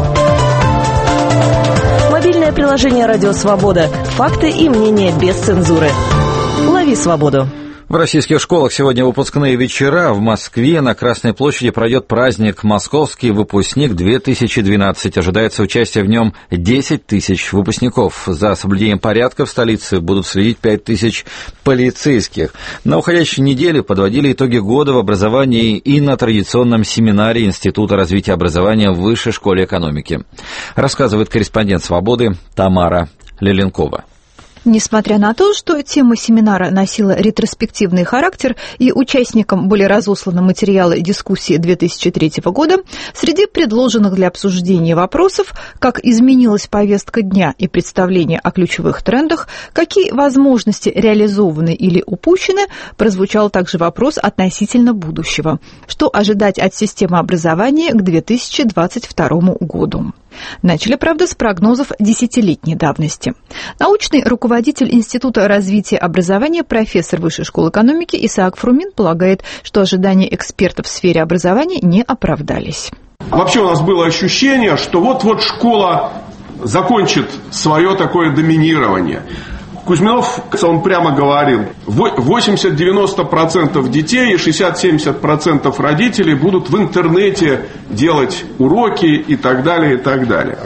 Мобильное приложение «Радио Свобода». Факты и мнения без цензуры. Лови свободу. В российских школах сегодня выпускные вечера. В Москве на Красной площади пройдет праздник «Московский выпускник две тысячи двенадцать». Ожидается участие в нем десять тысяч выпускников. За соблюдением порядка в столице будут следить пять тысяч полицейских. На уходящей неделе подводили итоги года в образовании и на традиционном семинаре Института развития образования в Высшей школе экономики. Рассказывает корреспондент «Свободы» Тамара Леленкова. Несмотря на то, что тема семинара носила ретроспективный характер и участникам были разосланы материалы дискуссии две тысячи третьего года, среди предложенных для обсуждения вопросов, как изменилась повестка дня и представление о ключевых трендах, какие возможности реализованы или упущены, прозвучал также вопрос относительно будущего. Что ожидать от системы образования к две тысячи двадцать второму году? Начали, правда, с прогнозов десятилетней давности. Научный руководитель Института развития образования, профессор Высшей школы экономики Исаак Фрумин полагает, что ожидания экспертов в сфере образования не оправдались. Вообще у нас было ощущение, что вот-вот школа закончит свое такое доминирование. Кузьминов, он прямо говорил, восемьдесят-девяносто процентов детей и шестьдесят-семьдесят процентов родителей будут в интернете делать уроки и так далее, и так далее.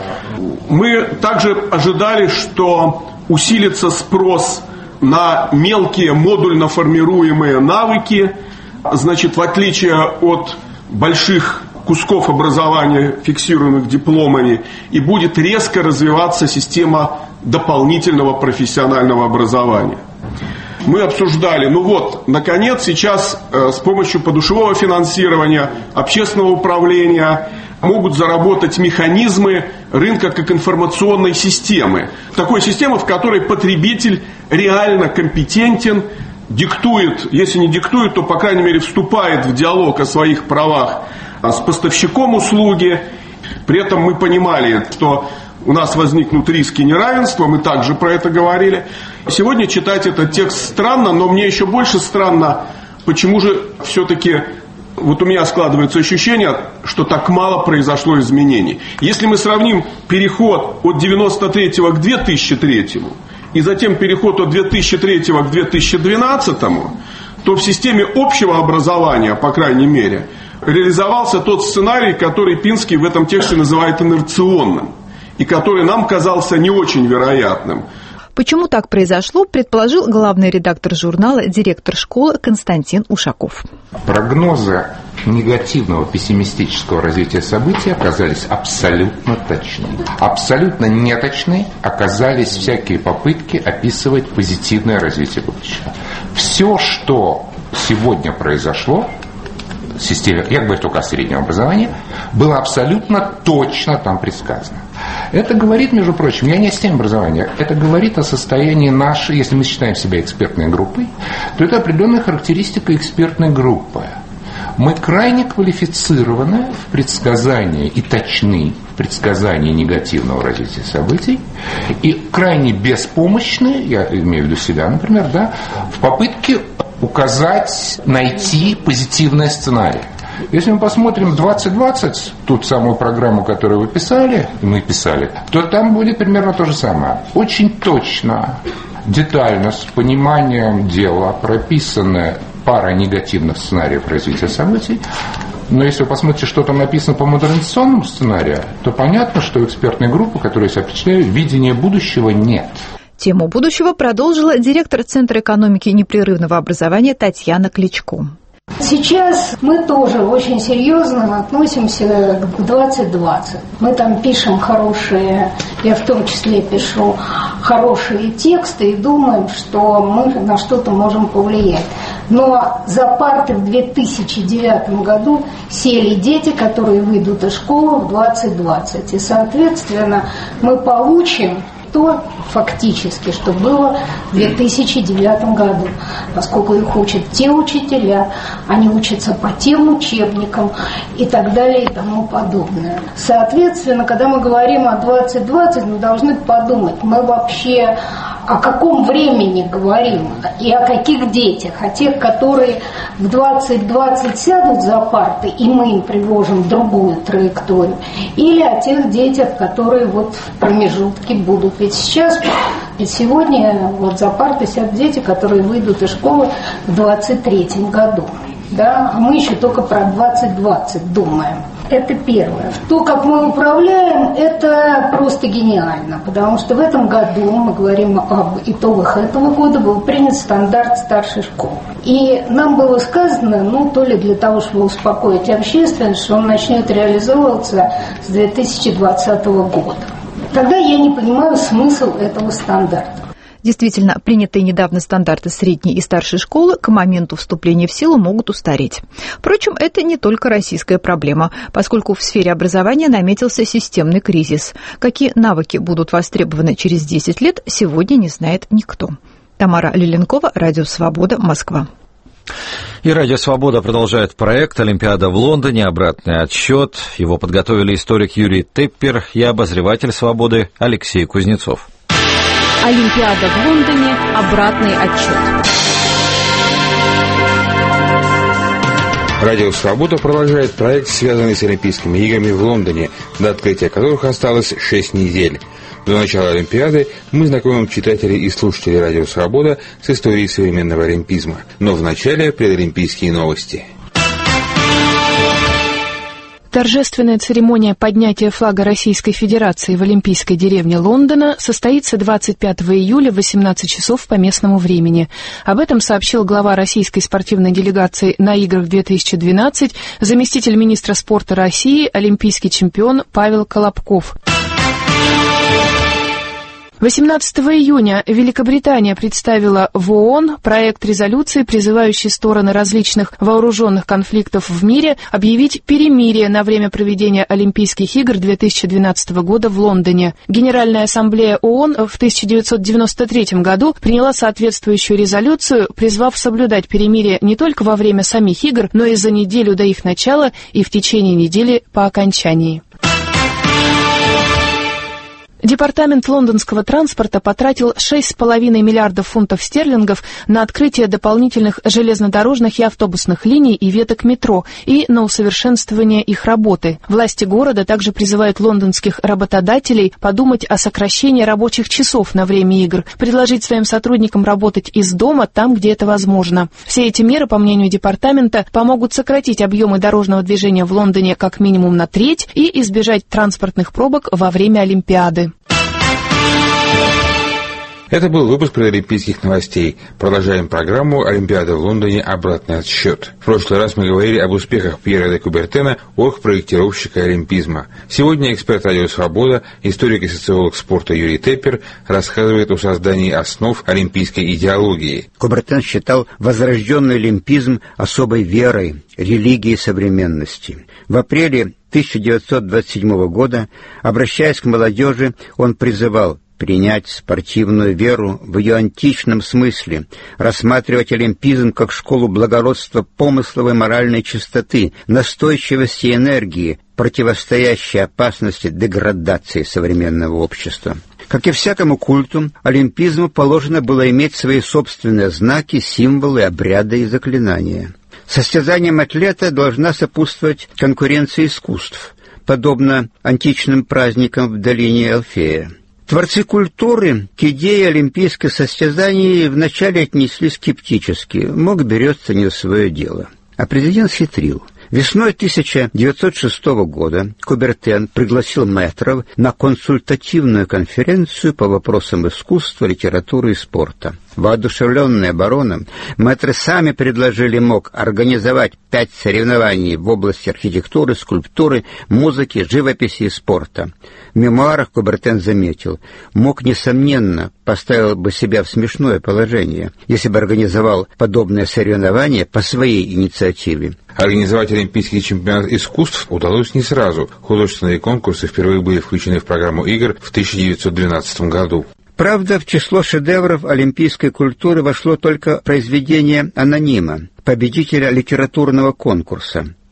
Мы также ожидали, что усилится спрос на мелкие модульно формируемые навыки, значит, в отличие от больших кусков образования, фиксируемых дипломами, и будет резко развиваться система дополнительного профессионального образования. Мы обсуждали, ну вот, наконец, сейчас э, с помощью подушевого финансирования, общественного управления могут заработать механизмы рынка как информационной системы. Такой системы, в которой потребитель реально компетентен, диктует, если не диктует, то, по крайней мере, вступает в диалог о своих правах с поставщиком услуги. При этом мы понимали, что у нас возникнут риски неравенства, мы также про это говорили. Сегодня читать этот текст странно, но мне еще больше странно, почему же все-таки вот у меня складывается ощущение, что так мало произошло изменений. Если мы сравним переход от девяносто третьего к две тысячи третьему и затем переход от две тысячи третьего к две тысячи двенадцатому, то в системе общего образования, по крайней мере, реализовался тот сценарий, который Пинский в этом тексте называет инерционным, и который нам казался не очень вероятным. Почему так произошло, предположил главный редактор журнала, директор школы Константин Ушаков. Прогнозы негативного, пессимистического развития событий оказались абсолютно точны. Абсолютно неточны оказались всякие попытки описывать позитивное развитие будущего. Все, что сегодня произошло в системе, я говорю только о среднем образовании, было абсолютно точно там предсказано. Это говорит, между прочим, я не о системе образования, это говорит о состоянии нашей, если мы считаем себя экспертной группой, то это определенная характеристика экспертной группы. Мы крайне квалифицированы в предсказании и точны в предсказании негативного развития событий и крайне беспомощны, я имею в виду себя, например, да, в попытке указать, найти позитивный сценарий. Если мы посмотрим двадцать двадцать, ту самую программу, которую вы писали, и мы писали, то там будет примерно то же самое. Очень точно, детально, с пониманием дела прописаны пара негативных сценариев развития событий. Но если вы посмотрите, что там написано по модернизационному сценарию, то понятно, что у экспертной группы, которую я себя впечатляю, видения будущего нет. Тему будущего продолжила директор Центра экономики и непрерывного образования Татьяна Кличко. Сейчас мы тоже очень серьезно относимся к двадцать двадцать. Мы там пишем хорошие, я в том числе пишу хорошие тексты и думаем, что мы на что-то можем повлиять. Но за парты в две тысячи девятом году сели дети, которые выйдут из школы в двадцать двадцать. И, соответственно, мы получим то фактически, что было в две тысячи девятом году, поскольку их учат те учителя, они учатся по тем учебникам и так далее и тому подобное. Соответственно, когда мы говорим о двадцать двадцать, мы должны подумать, мы вообще о каком времени говорим и о каких детях? О тех, которые в двадцать двадцать сядут за парты, и мы им предложим другую траекторию, или о тех детях, которые вот в промежутке будут. Ведь сейчас, ведь сегодня вот за парты сядут дети, которые выйдут из школы в двадцать третьем году. Да? А мы еще только про двадцать двадцать думаем. Это первое. То, как мы управляем, это просто гениально, потому что в этом году, мы говорим об итогах этого года, был принят стандарт старшей школы. И нам было сказано, ну, то ли для того, чтобы успокоить общественность, что он начнет реализовываться с две тысячи двадцатого года. Тогда я не понимаю смысл этого стандарта. Действительно, принятые недавно стандарты средней и старшей школы к моменту вступления в силу могут устареть. Впрочем, это не только российская проблема, поскольку в сфере образования наметился системный кризис. Какие навыки будут востребованы через десять лет, сегодня не знает никто. Тамара Лиленкова, Радио Свобода, Москва. И Радио Свобода продолжает проект «Олимпиада в Лондоне. Обратный отсчет». Его подготовили историк Юрий Теппер и обозреватель «Свободы» Алексей Кузнецов. Олимпиада в Лондоне. Обратный отчет. Радио «Свобода» продолжает проект, связанный с Олимпийскими играми в Лондоне, до открытия которых осталось шесть недель. До начала Олимпиады мы знакомим читателей и слушателей Радио «Свобода» с историей современного олимпизма. Но вначале предолимпийские новости. Торжественная церемония поднятия флага Российской Федерации в Олимпийской деревне Лондона состоится двадцать пятого июля в восемнадцать часов по местному времени. Об этом сообщил глава российской спортивной делегации на Играх две тысячи двенадцать, заместитель министра спорта России, олимпийский чемпион Павел Колобков. восемнадцатого июня Великобритания представила в ООН проект резолюции, призывающий стороны различных вооруженных конфликтов в мире объявить перемирие на время проведения Олимпийских игр две тысячи двенадцатого года в Лондоне. Генеральная ассамблея ООН в тысяча девятьсот девяносто третьем году приняла соответствующую резолюцию, призвав соблюдать перемирие не только во время самих игр, но и за неделю до их начала и в течение недели по окончании. Департамент лондонского транспорта потратил шесть с половиной миллиардов фунтов стерлингов на открытие дополнительных железнодорожных и автобусных линий и веток метро и на усовершенствование их работы. Власти города также призывают лондонских работодателей подумать о сокращении рабочих часов на время игр, предложить своим сотрудникам работать из дома там, где это возможно. Все эти меры, по мнению департамента, помогут сократить объемы дорожного движения в Лондоне как минимум на треть и избежать транспортных пробок во время Олимпиады. Это был выпуск предолимпийских новостей. Продолжаем программу «Олимпиада в Лондоне. Обратный отсчет». В прошлый раз мы говорили об успехах Пьера де Кубертена, оргпроектировщика олимпизма. Сегодня эксперт Радио «Свобода», историк и социолог спорта Юрий Теппер рассказывает о создании основ олимпийской идеологии. Кубертен считал возрожденный олимпизм особой верой, религией современности. В апреле тысяча девятьсот двадцать седьмого года, обращаясь к молодежи, он призывал принять спортивную веру в ее античном смысле, рассматривать олимпизм как школу благородства помыслов и моральной чистоты, настойчивости и энергии, противостоящей опасности деградации современного общества. Как и всякому культу, олимпизму положено было иметь свои собственные знаки, символы, обряды и заклинания. Состязанием атлета должна сопутствовать конкуренция искусств, подобно античным праздникам в долине Алфея. Творцы культуры к идее олимпийских состязаний вначале отнеслись скептически, мог берется не в свое дело. А президент хитрил. Весной тысяча девятьсот шестого года Кубертен пригласил мэтров на консультативную конференцию по вопросам искусства, литературы и спорта. Воодушевленные бароном, мэтры сами предложили МОК организовать пять соревнований в области архитектуры, скульптуры, музыки, живописи и спорта. В мемуарах Кубертен заметил, МОК, несомненно, поставил бы себя в смешное положение, если бы организовал подобные соревнования по своей инициативе. Организовать Олимпийский чемпионат искусств удалось не сразу. Художественные конкурсы впервые были включены в программу игр в тысяча девятьсот двенадцатом году. Правда, в число шедевров олимпийской культуры вошло только произведение анонима, победителя литературного конкурса.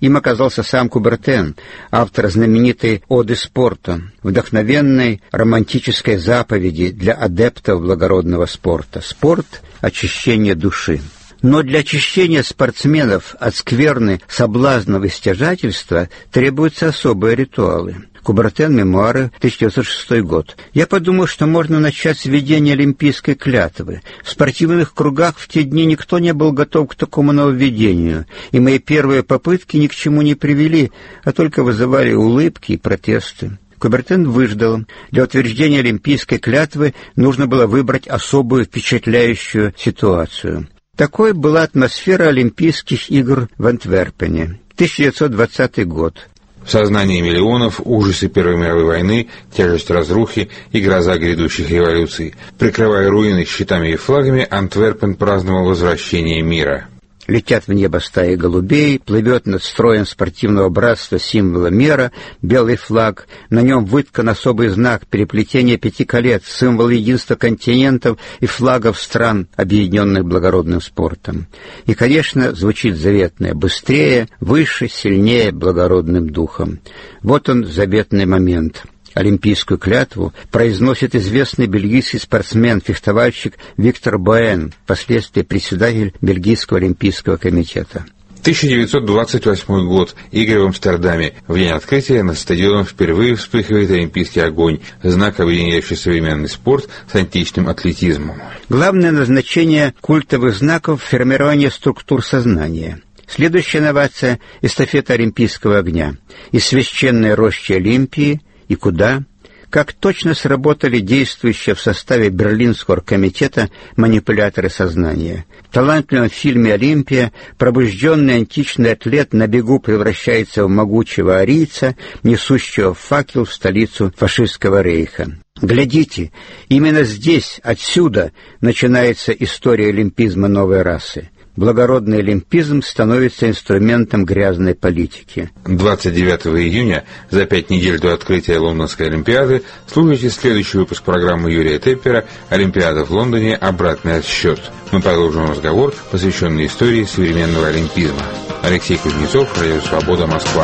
Им оказался сам Кубертен, автор знаменитой «Оды спорта», вдохновенной романтической заповеди для адептов благородного спорта. Спорт — очищение души. Но для очищения спортсменов от скверны, соблазнов и стяжательства требуются особые ритуалы. Кубертен, мемуары, тысяча девятьсот шестой год. Я подумал, что можно начать с введения олимпийской клятвы. В спортивных кругах в те дни никто не был готов к такому нововведению, и мои первые попытки ни к чему не привели, а только вызывали улыбки и протесты. Кубертен выждал. Для утверждения олимпийской клятвы нужно было выбрать особую впечатляющую ситуацию. Такой была атмосфера Олимпийских игр в Антверпене. тысяча девятьсот двадцатый год. В сознании миллионов ужасы Первой мировой войны, тяжесть разрухи и гроза грядущих революций. Прикрывая руины щитами и флагами, Антверпен праздновал возвращение мира. Летят в небо стаи голубей, плывет над строем спортивного братства символа мира, белый флаг, на нем выткан особый знак переплетения пяти колец, символ единства континентов и флагов стран, объединенных благородным спортом. И, конечно, звучит заветное: быстрее, выше, сильнее благородным духом. Вот он, заветный момент. Олимпийскую клятву произносит известный бельгийский спортсмен-фехтовальщик Виктор Боэн, впоследствии председатель Бельгийского олимпийского комитета. тысяча девятьсот двадцать восьмой год. Игры в Амстердаме. В день открытия над стадионом впервые вспыхивает олимпийский огонь, знак, объединяющий современный спорт с античным атлетизмом. Главное назначение культовых знаков — формирование структур сознания. Следующая инновация — эстафета олимпийского огня. Из священной рощи Олимпии и куда? Как точно сработали действующие в составе Берлинского оргкомитета манипуляторы сознания. В талантливом фильме «Олимпия» пробужденный античный атлет на бегу превращается в могучего арийца, несущего факел в столицу фашистского рейха. Глядите, именно здесь, отсюда, начинается история олимпизма новой расы. Благородный олимпизм становится инструментом грязной политики. двадцать девятого июня, за пять недель до открытия Лондонской Олимпиады, слушайте следующий выпуск программы Юрия Теппера «Олимпиада в Лондоне. Обратный отсчет». Мы продолжим разговор, посвященный истории современного олимпизма. Алексей Кузнецов, Радио Свобода, Москва.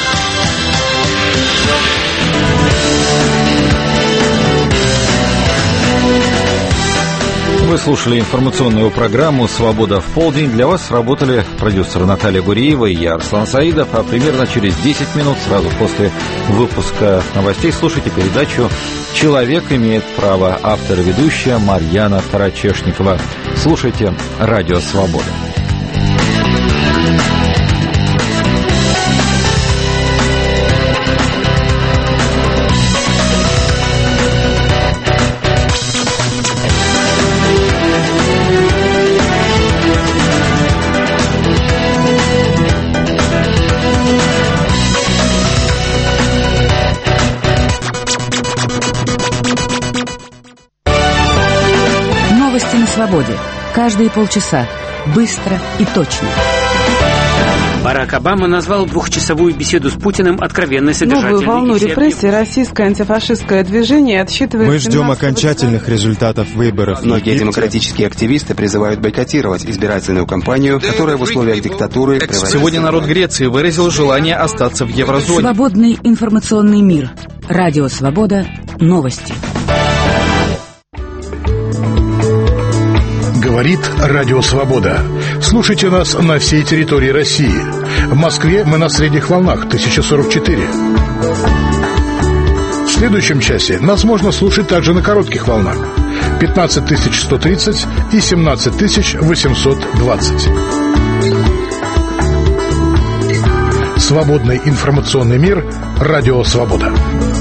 Вы слушали информационную программу «Свобода в полдень». Для вас работали продюсер Наталья Гуриева и я, Арслан Саидов. А примерно через десять минут, сразу после выпуска новостей, слушайте передачу «Человек имеет право». Автор и ведущая Марьяна Тарачешникова. Слушайте «Радио Свобода». Свободе. Каждые полчаса. Быстро и точно. Барак Обама назвал двухчасовую беседу с Путиным откровенной, содержательной. Новую волну репрессий российское антифашистское движение отсчитывает... Мы ждем окончательных результатов выборов. Многие демократические активисты призывают бойкотировать избирательную кампанию, которая в условиях диктатуры... Сегодня народ Греции выразил желание остаться в еврозоне. Свободный информационный мир. Радио Свобода. Новости. Говорит Радио Свобода. Слушайте нас на всей территории России. В Москве мы на средних волнах тысяча сорок четыре. В следующем часе нас можно слушать также на коротких волнах пятнадцать тысяч сто тридцать и семнадцать тысяч восемьсот двадцать. Свободный информационный мир. Радио Свобода.